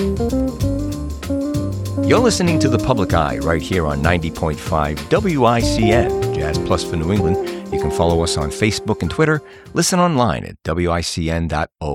You're listening to The Public Eye right here on 90.5 WICN, Jazz Plus for New England. You can follow us on Facebook and Twitter. Listen online at WICN.org.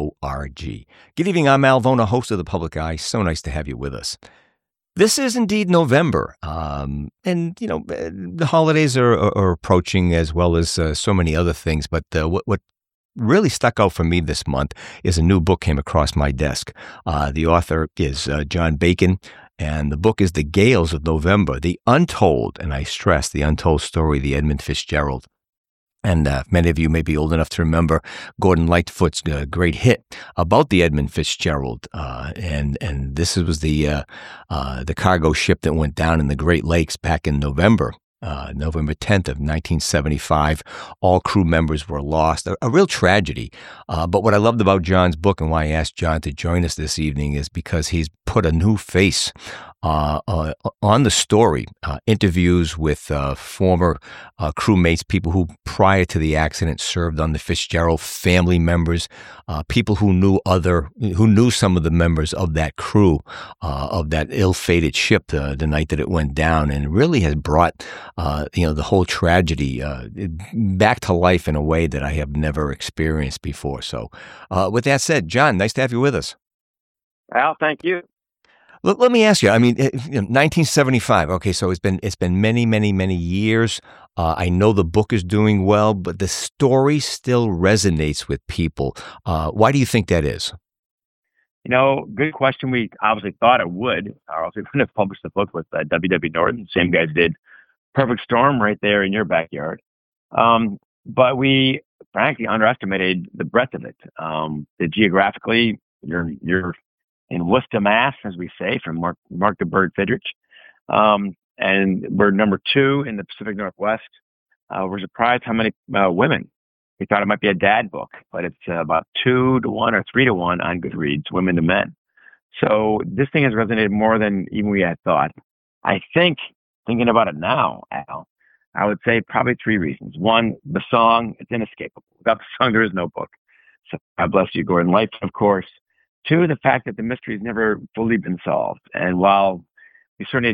Good evening, I'm Al Vona, host of The Public Eye. So nice to have you with us. This is indeed November, and, the holidays are approaching as well as so many other things, but what really stuck out for me this month is a new book came across my desk. The author is John Bacon, and the book is The Gales of November, the untold, and I stress the untold story of the Edmund Fitzgerald. And many of you may be old enough to remember Gordon Lightfoot's great hit about the Edmund Fitzgerald, and this was the cargo ship that went down in the Great Lakes back in November 10th of 1975. All crew members were lost. A real tragedy. But what I loved about John's book and why I asked John to join us this evening is because he's put a new face on the story. Interviews with former crewmates, people who prior to the accident served on the Fitzgerald, family members, people who knew some of the members of that crew of that ill-fated ship the night that it went down, and really has brought the whole tragedy back to life in a way that I have never experienced before. So, with that said, John, nice to have you with us. Al, thank you. Let me ask you. I mean, 1975. Okay, so it's been many, many, many years. I know the book is doing well, but the story still resonates with people. Why do you think that is? Good question. We obviously thought it would, or else we wouldn't have published the book with W.W. Norton. Same guys did Perfect Storm right there in your backyard. But we frankly underestimated the breadth of it. Geographically, you're in Worcester, Mass, as we say, from Mark the Bird Fidrich. And we're number 2 in the Pacific Northwest. We're surprised how many women. We thought it might be a dad book, but it's about 2 to 1 or 3 to 1 on Goodreads, women to men. So this thing has resonated more than even we had thought. I think, thinking about it now, Al, I would say probably 3 reasons. 1, the song, it's inescapable. Without the song, there is no book. So God bless you, Gordon Lightfoot, of course. 2, the fact that the mystery has never fully been solved. And while we certainly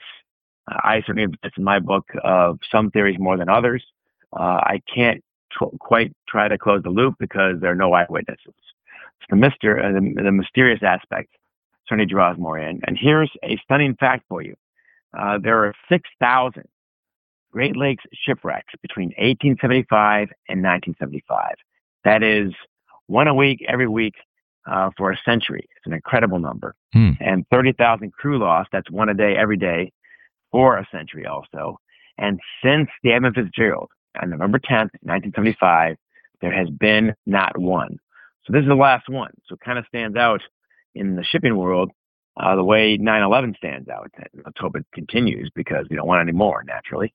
I certainly advance in my book of some theories more than others, I can't quite try to close the loop because there are no eyewitnesses. So the mysterious aspect certainly draws more in. And here's a stunning fact for you. There are 6,000 Great Lakes shipwrecks between 1875 and 1975. That is 1 a week, every week, for a century. It's an incredible number. And 30,000 crew lost. That's 1 a day, every day, for a century also. And since the Edmund Fitzgerald, on November 10th, 1975, there has been not one. So this is the last one. So it kind of stands out in the shipping world the way 9/11 stands out. Let's hope it continues because we don't want any more, naturally.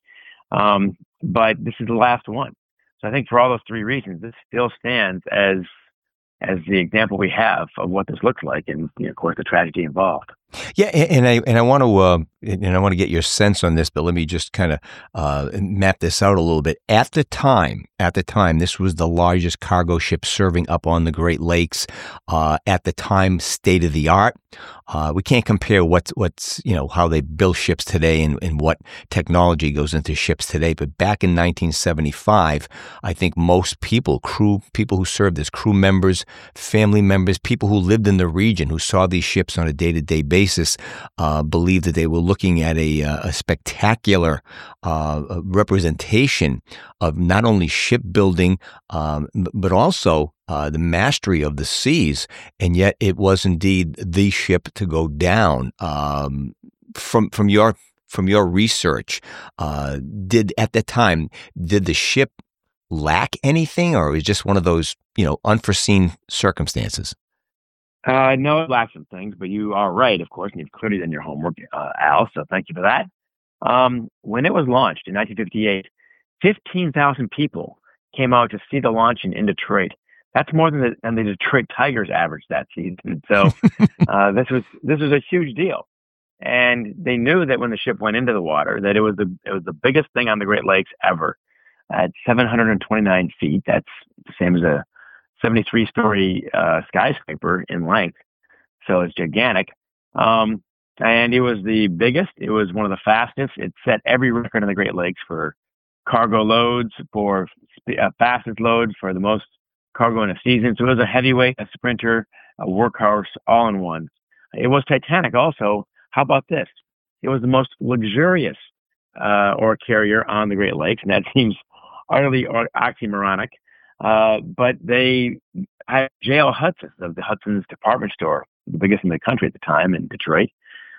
But this is the last one. So I think for all those 3 reasons, this still stands as the example we have of what this looks like, and of course the tragedy involved. Yeah, and I want to get your sense on this, but let me just kind of map this out a little bit. At the time, this was the largest cargo ship serving up on the Great Lakes. At the time, state of the art. We can't compare what's how they build ships today and what technology goes into ships today. But back in 1975, I think most people who served as crew members, family members, people who lived in the region who saw these ships on a day-to-day basis, believed that they were looking at a spectacular representation of not only shipbuilding, but also the mastery of the seas, and yet it was indeed the ship to go down. From your research, did the ship lack anything, or was it just one of those unforeseen circumstances? No, it lacks some things, but you are right, of course, and you've clearly done your homework, Al, so thank you for that. When it was launched in 1958, 15,000 people came out to see the launching in Detroit. That's more than the Detroit Tigers averaged that season. So this was a huge deal, and they knew that when the ship went into the water, that it was the biggest thing on the Great Lakes ever, at 729 feet. That's the same as a 73-story skyscraper in length. So it's gigantic. And it was the biggest. It was one of the fastest. It set every record in the Great Lakes for cargo loads, for fastest loads, for the most cargo in a season. So it was a heavyweight, a sprinter, a workhorse, all in one. It was Titanic also. How about this? It was the most luxurious ore carrier on the Great Lakes, and that seems utterly oxymoronic. But they had J.L. Hudson of the Hudson's department store, the biggest in the country at the time in Detroit,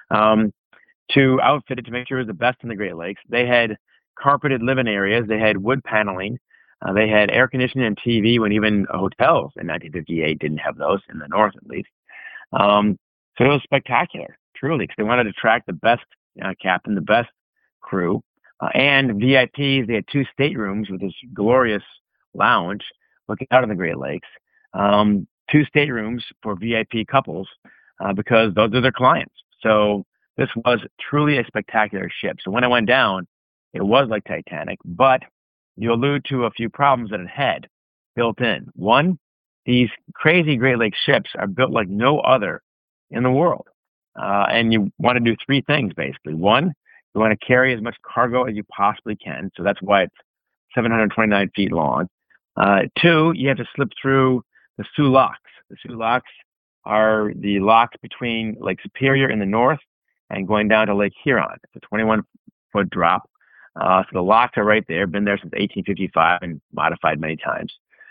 to outfit it to make sure it was the best in the Great Lakes. They had carpeted living areas. They had wood paneling. They had air conditioning and TV when even hotels in 1958 didn't have those, in the North at least. So it was spectacular, truly, because they wanted to attract the best captain, the best crew, and VIPs. They had 2 staterooms with this glorious lounge looking out on the Great Lakes. 2 staterooms for VIP couples because those are their clients. So this was truly a spectacular ship. So when it went down, it was like Titanic, but you allude to a few problems that it had built in. One, these crazy Great Lakes ships are built like no other in the world. And you want to do 3 things, basically. One, you want to carry as much cargo as you possibly can. So that's why it's 729 feet long. 2, you have to slip through the Soo Locks. The Soo Locks are the locks between Lake Superior in the north and going down to Lake Huron. It's a 21-foot drop. So the locks are right there, been there since 1855 and modified many times.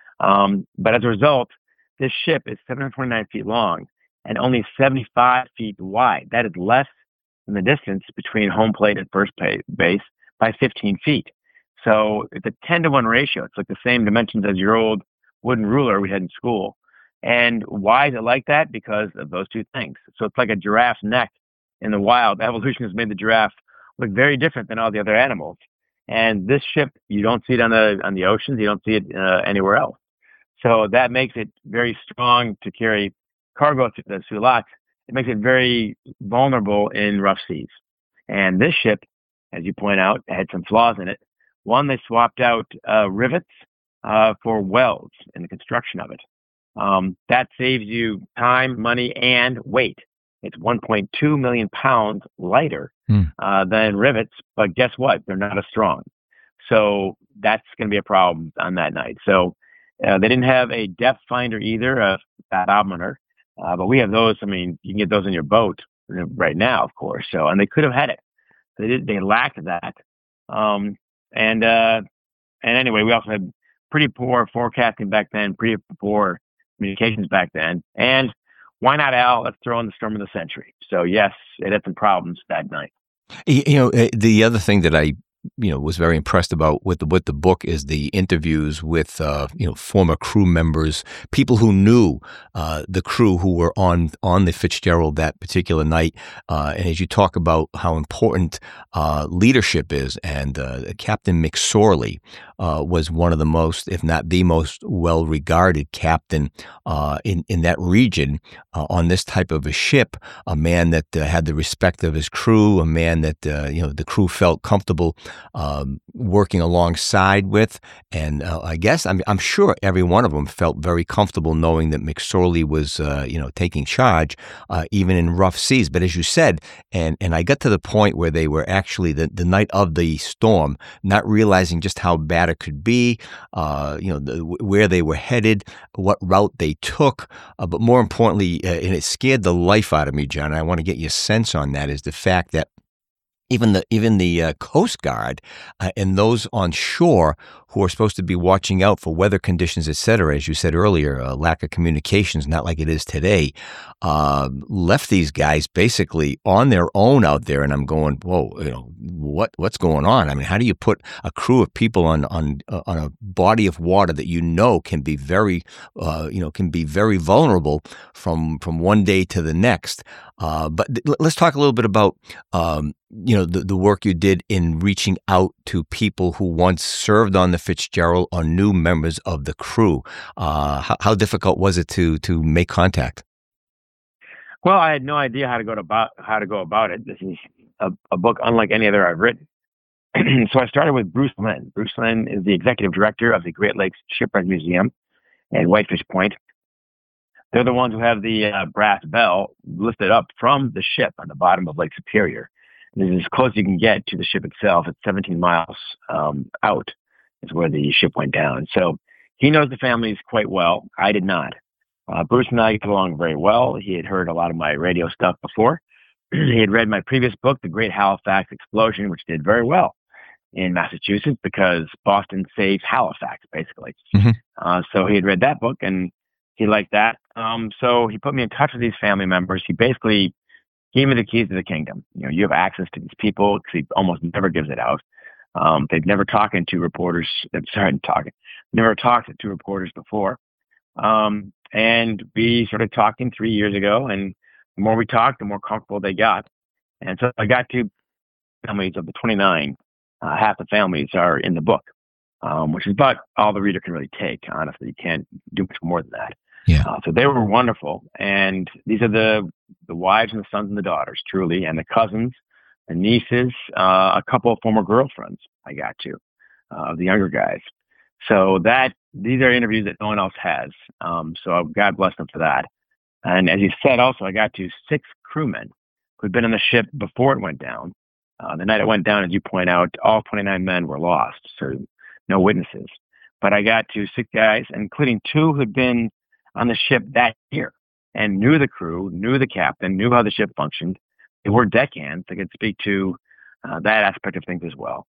But as a result, this ship is 729 feet long and only 75 feet wide. That is less than the distance between home plate and first base by 15 feet. So it's a 10-to-1 ratio. It's like the same dimensions as your old wooden ruler we had in school. And why is it like that? Because of those 2 things. So it's like a giraffe's neck in the wild. Evolution has made the giraffe look very different than all the other animals. And this ship, you don't see it on the oceans. You don't see it anywhere else. So that makes it very strong to carry cargo through the Soo Locks. It makes it very vulnerable in rough seas. And this ship, as you point out, had some flaws in it. One, they swapped out rivets for welds in the construction of it. That saves you time, money, and weight. It's 1.2 million pounds lighter than rivets, but guess what? They're not as strong. So that's going to be a problem on that night. So they didn't have a depth finder either, a fathometer, but we have those. I mean, you can get those in your boat right now, of course. So, and they could have had it. They lacked that. And anyway, we also had pretty poor forecasting back then, pretty poor communications back then. And why not, Al? Let's throw in the storm of the century. So yes, it had some problems that night. The other thing that I was very impressed about with the book is the interviews with former crew members, people who knew the crew who were on the Fitzgerald that particular night. And as you talk about how important leadership is, and Captain McSorley was one of the most, if not the most well-regarded captain in that region on this type of a ship, a man that had the respect of his crew, a man that the crew felt comfortable working alongside with, and I guess I'm sure every one of them felt very comfortable knowing that McSorley was taking charge even in rough seas. But as you said, and I got to the point where they were actually the night of the storm, not realizing just how bad it could be, where they were headed, what route they took, but more importantly, and it scared the life out of me, John. I want to get your sense on that, is the fact that even the Coast Guard and those on shore who are supposed to be watching out for weather conditions, et cetera, as you said earlier, lack of communications, not like it is today, left these guys basically on their own out there. And I'm going, whoa, what's going on? I mean, how do you put a crew of people on a body of water that can be very vulnerable from one day to the next? But let's talk a little bit about the work you did in reaching out to people who once served on the Fitzgerald or new members of the crew. How difficult was it to make contact? Well, I had no idea how to go about it. This is a book unlike any other I've written. So I started with Bruce Lynn. Bruce Lynn is the executive director of the Great Lakes Shipwreck Museum at Whitefish Point. They're the ones who have the brass bell lifted up from the ship on the bottom of Lake Superior. And this is as close as you can get to the ship itself. It's 17 miles out is where the ship went down. So he knows the families quite well. I did not. Bruce and I get along very well. He had heard a lot of my radio stuff before. He had read my previous book, The Great Halifax Explosion, which did very well in Massachusetts because Boston saves Halifax, basically. Mm-hmm. So he had read that book and he liked that. So he put me in touch with these family members. He basically gave me the keys to the kingdom. You have access to these people because he almost never gives it out. They've never talked to reporters. Never talked to reporters before. And we started talking 3 years ago, and the more we talked, the more comfortable they got. And so I got to families of the 29. Half the families are in the book, which is about all the reader can really take. Honestly, you can't do much more than that. Yeah. So they were wonderful, and these are the wives and the sons and the daughters, truly, and the cousins, the nieces, a couple of former girlfriends. I got to the younger guys. So these are interviews that no one else has. So God bless them for that. And as you said, also I got to 6 crewmen who'd been on the ship before it went down. The night it went down, as you point out, all 29 men were lost, so no witnesses. But I got to 6 guys, including 2 who'd been on the ship that year and knew the crew, knew the captain, knew how the ship functioned. They were deckhands. They could speak to that aspect of things as well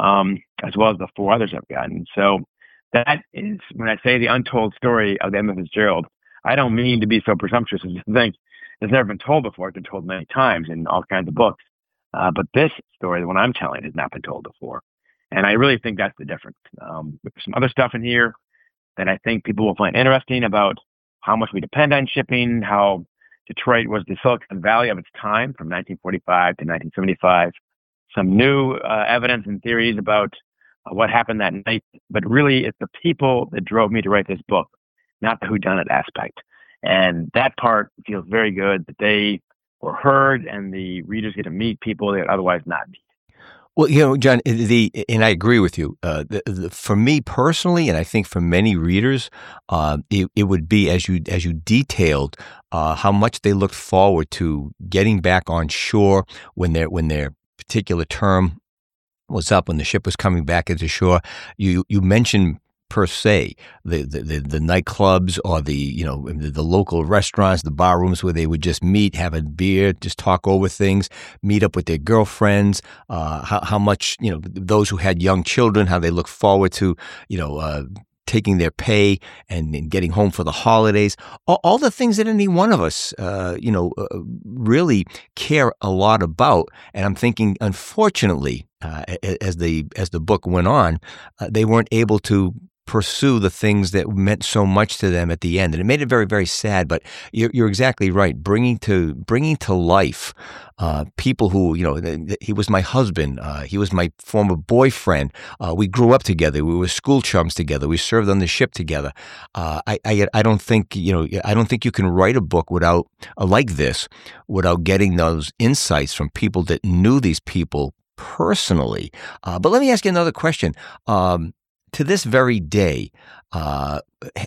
as the 4 others I've gotten. So that is, when I say the untold story of the Edmund Fitzgerald, I don't mean to be so presumptuous as to think it's never been told before. It's been told many times in all kinds of books. But this story, the one I'm telling, has not been told before. And I really think that's the difference. There's some other stuff in here that I think people will find interesting about how much we depend on shipping, how Detroit was the Silicon Valley of its time from 1945 to 1975. Some new evidence and theories about what happened that night. But really, it's the people that drove me to write this book, not the whodunit aspect. And that part feels very good that they were heard and the readers get to meet people they would otherwise not meet. Well, John, and I agree with you. For me personally, and I think for many readers, it would be as you detailed how much they looked forward to getting back on shore when their particular term was up, when the ship was coming back into shore. You mentioned per se the nightclubs or the local restaurants, the bar rooms where they would just meet, have a beer, just talk over things, meet up with their girlfriends, how much those who had young children, how they look forward to taking their pay and getting home for the holidays, all the things that any one of us really care a lot about. And I'm thinking, unfortunately, as the book went on, they weren't able to pursue the things that meant so much to them at the end, and it made it very, very sad. But you're exactly right. Bringing to life people who he was my husband, he was my former boyfriend. We grew up together. We were school chums together. We served on the ship together. I don't think you can write a book like this without getting those insights from people that knew these people personally. But let me ask you another question. To this very day, I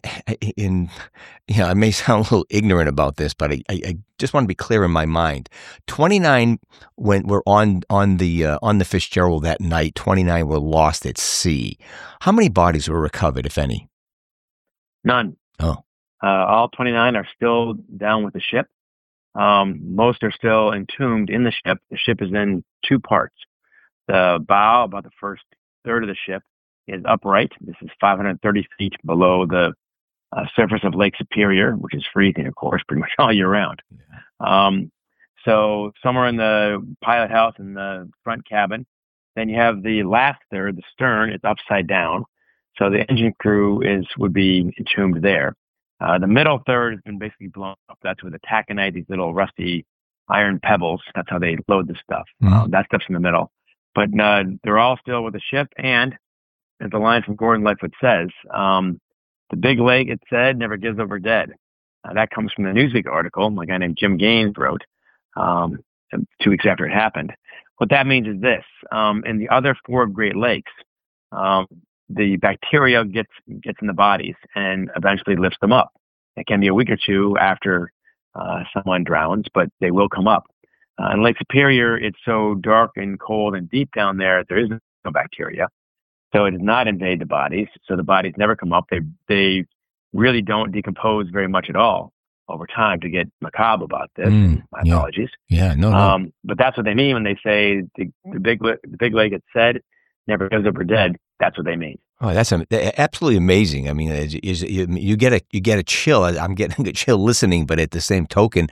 may sound a little ignorant about this, but I just want to be clear in my mind. 29 were on the Fitzgerald that night. 29 were lost at sea. How many bodies were recovered, if any? None. Oh. All 29 are still down with the ship. Most are still entombed in the ship. The ship is in 2 parts. The bow, about the first third of the ship, is upright. This is 530 feet below the surface of Lake Superior, which is freezing, of course, pretty much all year round. Yeah. So somewhere in the pilot house in the front cabin, then you have the last third, the stern, is upside down. So the engine crew would be entombed there. The middle third has been basically blown up. That's with the taconite, these little rusty iron pebbles. That's how they load the stuff. Mm-hmm. That stuff's in the middle. But they're all still with the ship, and as the line from Gordon Lightfoot says, the big lake, it said, never gives over dead. That comes from the Newsweek article a guy named Jim Gaines wrote 2 weeks after it happened. What that means is this. In the other 4 Great Lakes, the bacteria gets in the bodies and eventually lifts them up. It can be a week or two after someone drowns, but they will come up. In Lake Superior, it's so dark and cold and deep down there, there is no bacteria. So it does not invade the bodies. So the bodies never come up. They really don't decompose very much at all over time, to get macabre about this. My apologies. Yeah, no. But that's what they mean when they say the big lake, it said, never goes over dead. That's what they mean. Oh, that's absolutely amazing. I mean, you get a chill. I'm getting a chill listening, but at the same token,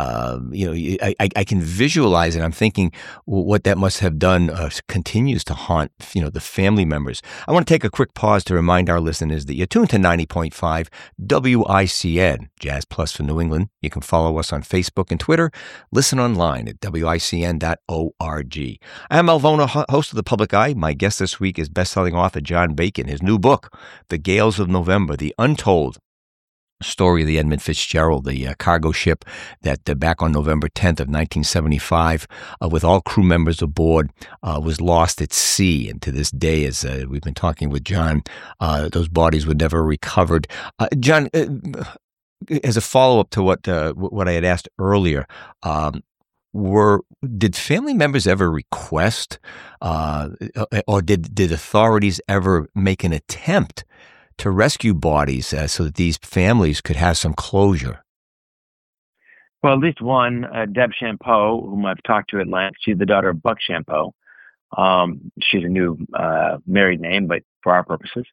I can visualize it. I'm thinking what that must have done continues to haunt, the family members. I want to take a quick pause to remind our listeners that you're tuned to 90.5 WICN, Jazz Plus for New England. You can follow us on Facebook and Twitter. Listen online at WICN.org. I'm Alvona, host of The Public Eye. My guest this week is best-selling author John Bacon. His new book, The Gales of November, The Untold Story of the Edmund Fitzgerald, the cargo ship that back on November 10th of 1975, with all crew members aboard, was lost at sea. And to this day, as we've been talking with John, those bodies were never recovered. John, as a follow-up to what I had asked earlier, did family members ever request, or did authorities ever make an attempt to rescue bodies so that these families could have some closure? Well, at least one, Deb Champeau, whom I've talked to at length. She's the daughter of Buck Champeau. She's a new married name, but for our purposes.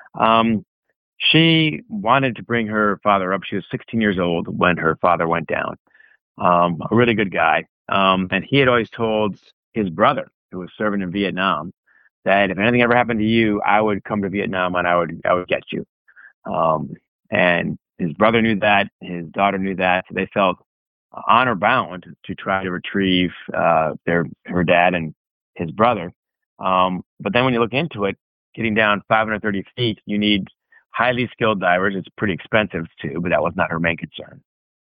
She wanted to bring her father up. She was 16 years old when her father went down. A really good guy. And he had always told his brother, who was serving in Vietnam, that if anything ever happened to you, I would come to Vietnam and I would get you. And his brother knew that, his daughter knew that, so they felt honor bound to try to retrieve her dad and his brother. But then when you look into it, getting down 530 feet, you need highly skilled divers. It's pretty expensive too, but that was not her main concern.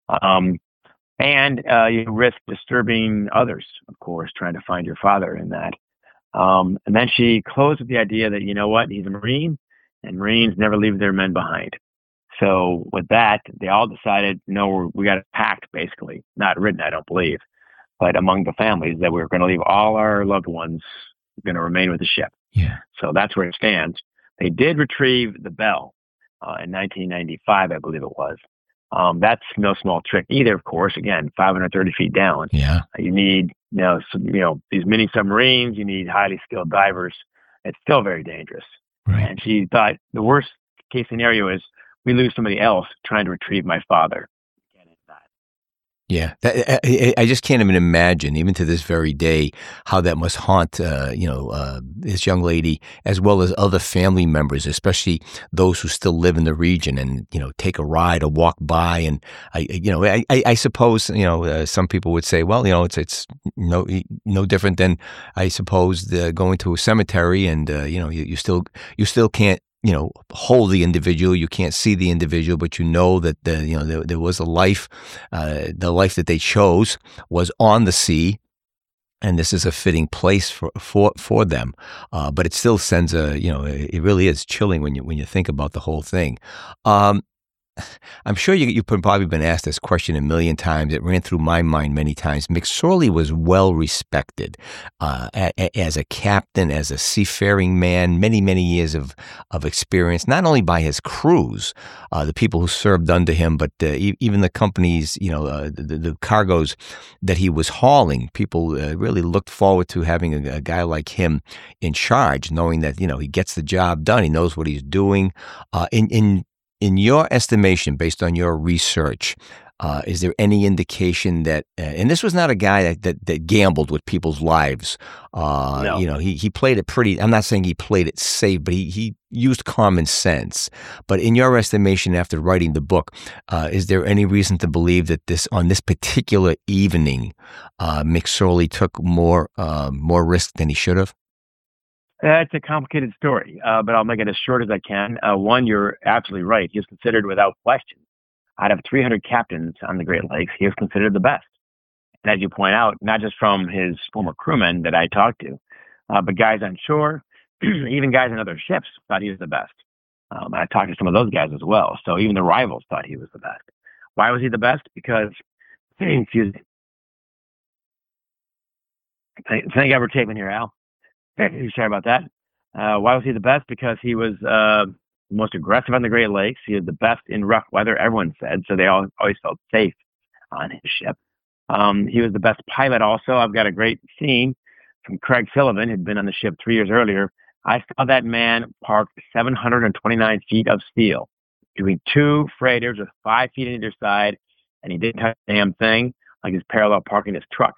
And you risk disturbing others, of course, trying to find your father in that. And then she closed with the idea that, you know what, he's a Marine, and Marines never leave their men behind. So with that, they all decided, no, we got a pact, basically, not written, I don't believe, but among the families, that we were going to leave all our loved ones going to remain with the ship. Yeah. So that's where it stands. They did retrieve the Belle in 1995, I believe it was. That's no small trick either, of course. Again, 530 feet down. Yeah. You need, these mini submarines. You need highly skilled divers. It's still very dangerous. Right. And she thought the worst case scenario is we lose somebody else trying to retrieve my father. Yeah, I just can't even imagine, even to this very day, how that must haunt, this young lady, as well as other family members, especially those who still live in the region and, take a ride or walk by. And I suppose, some people would say, well, it's no different than, I suppose, going to a cemetery and, you still can't, hold the individual. You can't see the individual, but that there was a life. The life that they chose was on the sea, and this is a fitting place for them. But it still sends it really is chilling when you think about the whole thing. I'm sure you've probably been asked this question a million times. It ran through my mind many times. McSorley was well respected as a captain, as a seafaring man, many, many years of experience, not only by his crews, the people who served under him, but even the companies, the cargoes that he was hauling. People really looked forward to having a guy like him in charge, knowing that, he gets the job done. He knows what he's doing. In your estimation, based on your research, is there any indication that, and this was not a guy that gambled with people's lives. No. He played it pretty, I'm not saying he played it safe, but he used common sense. But in your estimation, after writing the book, is there any reason to believe that on this particular evening, McSorley took more risk than he should have? It's a complicated story, but I'll make it as short as I can. One, you're absolutely right. He was considered without question. Out of 300 captains on the Great Lakes, he was considered the best. And as you point out, not just from his former crewmen that I talked to, but guys on shore, even guys on other ships thought he was the best. I talked to some of those guys as well. So even the rivals thought he was the best. Why was he the best? Because, excuse me. Thank you for taping here, Al. Sorry about that. Why was he the best? Because he was the most aggressive on the Great Lakes. He was the best in rough weather, everyone said. So they always felt safe on his ship. He was the best pilot also. I've got a great scene from Craig Sullivan, who'd been on the ship 3 years earlier. I saw that man park 729 feet of steel between two freighters with 5 feet on either side, and he didn't touch a damn thing, like he's parallel parking his truck.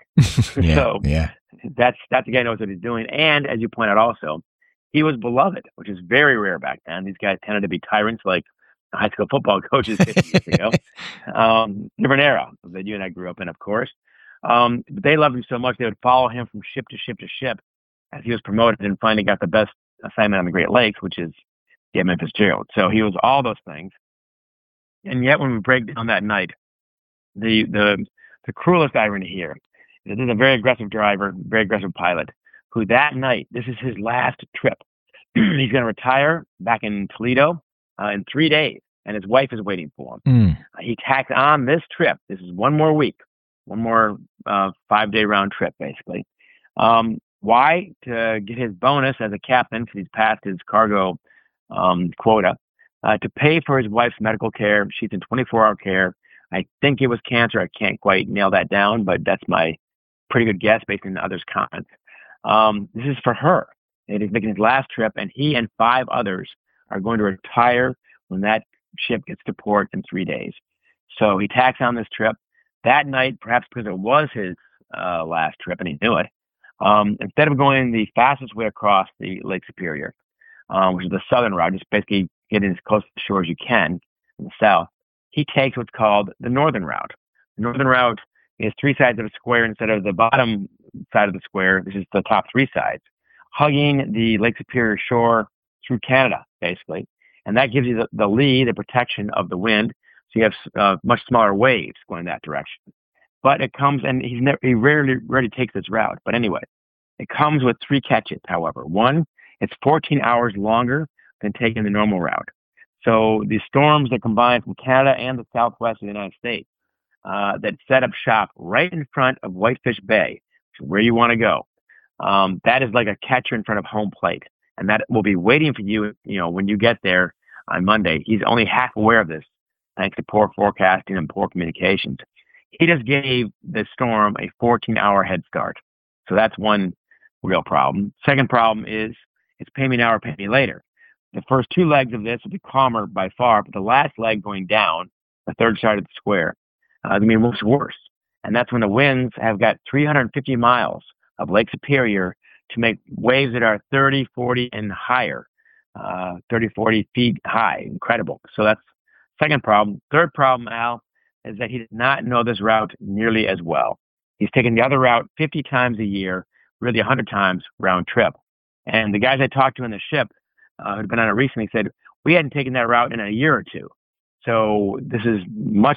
That's the guy who knows what he's doing. And as you point out also, he was beloved, which is very rare back then. These guys tended to be tyrants like high school football coaches 50 years ago. Different era that you and I grew up in, of course. But they loved him so much they would follow him from ship to ship to ship as he was promoted and finally got the best assignment on the Great Lakes, which is the Edmund Fitzgerald. So he was all those things. And yet when we break down that night, the cruelest irony here is this is a very aggressive driver, very aggressive pilot, who that night, this is his last trip. He's going to retire back in Toledo in 3 days, and his wife is waiting for him. He tacks on this trip. This is one more week, one more 5-day round trip, basically. Why? To get his bonus as a captain, because he's passed his cargo quota, to pay for his wife's medical care. She's in 24-hour care. I think it was cancer. I can't quite nail that down, but that's my pretty good guess based on others' comments. This is for her. It is making his last trip, and he and 5 others are going to retire when that ship gets to port in 3 days. So he tacks on this trip. That night, perhaps because it was his last trip and he knew it, instead of going the fastest way across the Lake Superior, which is the southern route, just basically getting as close to the shore as you can in the south, he takes what's called the northern route. The northern route is 3 sides of a square instead of the bottom side of the square. This is the top 3 sides, hugging the Lake Superior shore through Canada, basically. And that gives you the lee, the protection of the wind. So you have much smaller waves going that direction. But it comes, and he rarely takes this route. But anyway, it comes with 3 catches, however. One, it's 14 hours longer than taking the normal route. So the storms that combine from Canada and the southwest of the United States that set up shop right in front of Whitefish Bay, which is where you want to go, that is like a catcher in front of home plate. And that will be waiting for you, when you get there on Monday. He's only half aware of this, thanks to poor forecasting and poor communications. He just gave the storm a 14-hour head start. So that's one real problem. Second problem is it's pay me now or pay me later. The first 2 legs of this will be calmer by far, but the last leg going down, the third side of the square, much worse. And that's when the winds have got 350 miles of Lake Superior to make waves that are 30, 40, and higher, 30, 40 feet high. Incredible. So that's second problem. Third problem, Al, is that he did not know this route nearly as well. He's taken the other route 50 times a year, really 100 times round trip. And the guys I talked to in the ship who'd been on it recently said, we hadn't taken that route in a year or 2. So this is much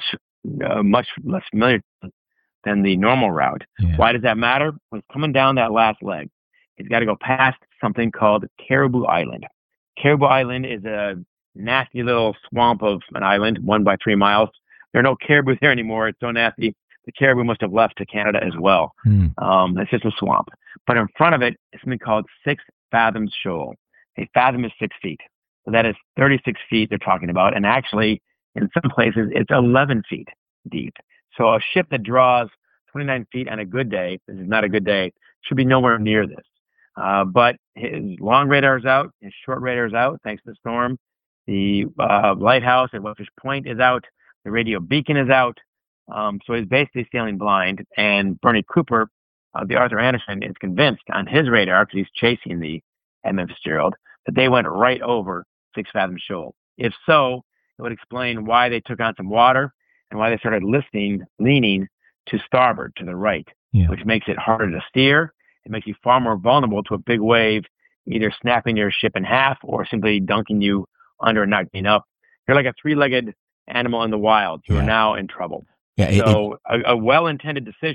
less familiar than the normal route. Yeah. Why does that matter? When he's coming down that last leg, he's got to go past something called Caribou Island. Caribou Island is a nasty little swamp of an island, 1 by 3 miles. There are no caribou there anymore. It's so nasty. The caribou must have left to Canada as well. It's just a swamp. But in front of it is something called 6 Fathoms Shoal. A fathom is 6 feet. So that is 36 feet they're talking about. And actually, in some places, it's 11 feet deep. So a ship that draws 29 feet on a good day, this is not a good day, should be nowhere near this. But his long radar's out, his short radar's out, thanks to the storm. The lighthouse at Whitefish Point is out. The radio beacon is out. So he's basically sailing blind. And Bernie Cooper, the Arthur Anderson, is convinced on his radar, because he's chasing the Edmund Fitzgerald, that they went right over 6 Fathoms Shoal. If so, it would explain why they took on some water and why they started leaning to starboard, to the right, which makes it harder to steer. It makes you far more vulnerable to a big wave, either snapping your ship in half or simply dunking you under and knocking up. You're like a 3-legged animal in the wild. You are now in trouble. A well-intended decision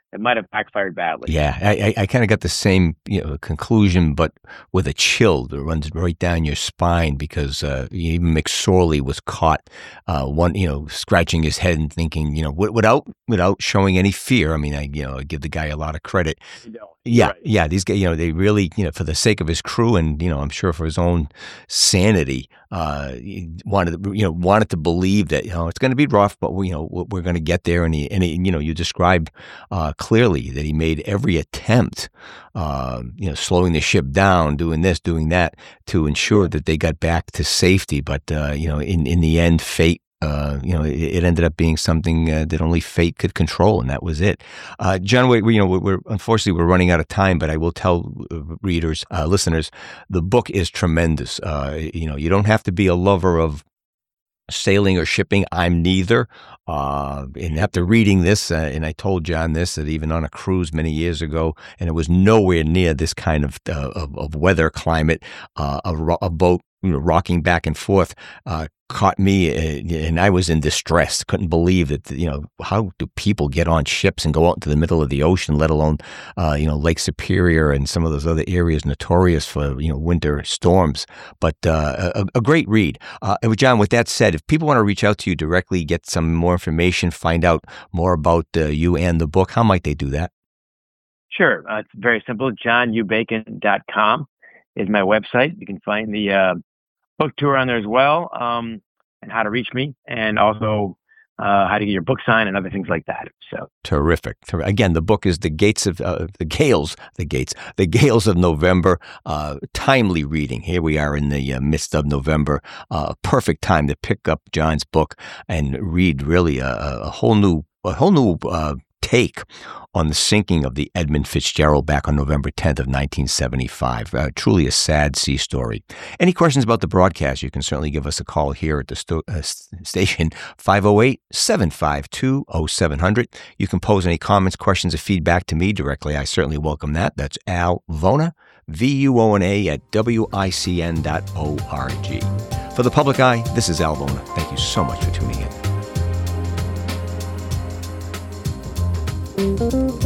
it might have backfired badly. Yeah, I kind of got the same conclusion, but with a chill that runs right down your spine because even McSorley was caught scratching his head and thinking, without showing any fear. I mean, I give the guy a lot of credit. Yeah, right. Yeah. These guys, they really, for the sake of his crew and I'm sure for his own sanity, he wanted to believe that it's going to be rough, but we're going to get there. And he you described clearly that he made every attempt, slowing the ship down, doing this, doing that, to ensure that they got back to safety. But in the end, fate. It ended up being something that only fate could control, and that was it. John, we're unfortunately we're running out of time, but I will tell readers, listeners, the book is tremendous. You don't have to be a lover of sailing or shipping. I'm neither. And after reading this, and I told John this, that even on a cruise many years ago, and it was nowhere near this kind of weather climate, a boat rocking back and forth caught me, and I was in distress. Couldn't believe that. How do people get on ships and go out into the middle of the ocean, let alone Lake Superior and some of those other areas notorious for winter storms? But a great read. John, with that said, if people want to reach out to you directly, get some more information, find out more about you and the book, how might they do that? Sure. It's very simple. johnnubacon.com is my website. You can find the book tour on there as well, and how to reach me, and also how to get your book signed and other things like that. So terrific. Again, the book is The Gales of November. Timely reading. Here we are in the midst of November. Perfect time to pick up John's book and read really a whole new take on the sinking of the Edmund Fitzgerald back on November 10th of 1975. Truly a sad sea story. Any questions about the broadcast, you can certainly give us a call here at the station, 508-752-0700. You can pose any comments, questions, or feedback to me directly. I certainly welcome that. That's Al Vona, VUONA at WICN.org. For The Public Eye, this is Al Vona. Thank you so much for tuning in.